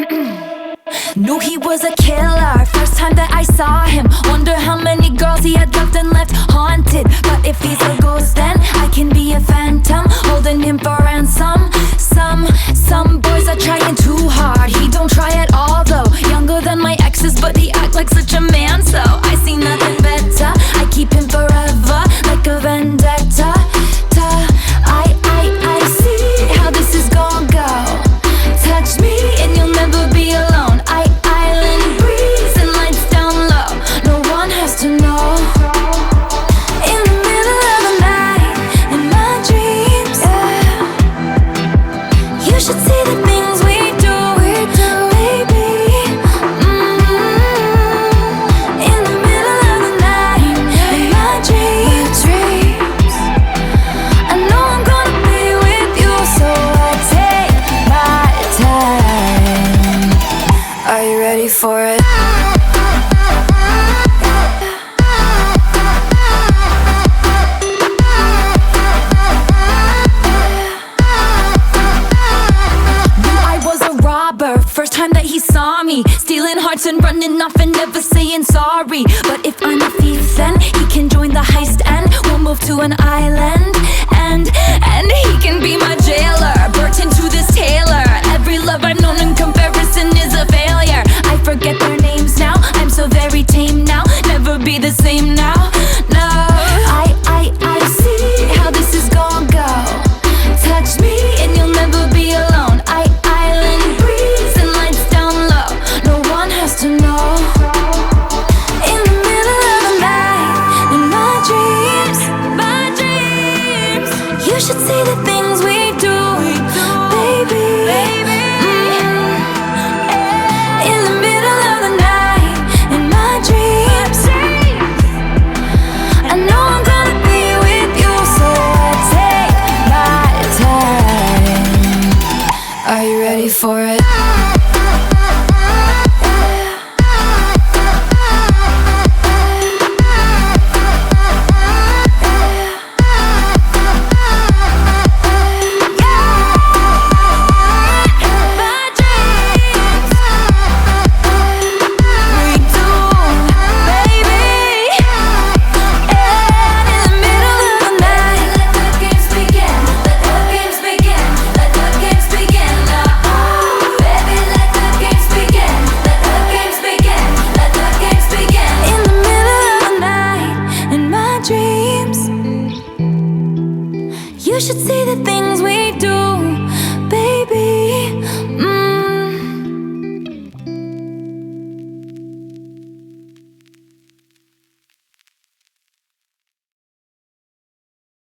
Knew he was a killer first time that I saw him. Wonder how many girls he had loved and left haunted. But if he's a ghost, then I can be a phantom, holding him for ransom. Some boys are trying too hard. He don't try at all though. Younger than my exes, but he act like such a man. So I see nothing better. I keep him forever, like a vendetta. I see how this is gonna go. Touch me and you'll never be alone. Island breeze and lights down low. No one has to know. In the middle of the night, in my dreams, yeah. You should see the things we do, baby. In the middle of the night, in my dreams, I know I'm gonna be with you, so I take my time. Are you ready for it? First time that he saw me, stealing hearts and running off and never saying sorry. But if I'm a thief, then he can join the heist and we'll move to an island. And he can be my jailer, Burton to this Taylor. Every love I've known in comparison is a failure. I forget their names now, I'm so very tame now. Never be the same now, no. I see how this is gonna go. Touch me and you'll never be alone. Island breeze and lights down low. No one has to know. In the middle of the night, in my dreams, you should see the things we do, baby. In the middle of the night, in my dreams, I know I'm gonna be with you, so I take my time. Are you ready for it?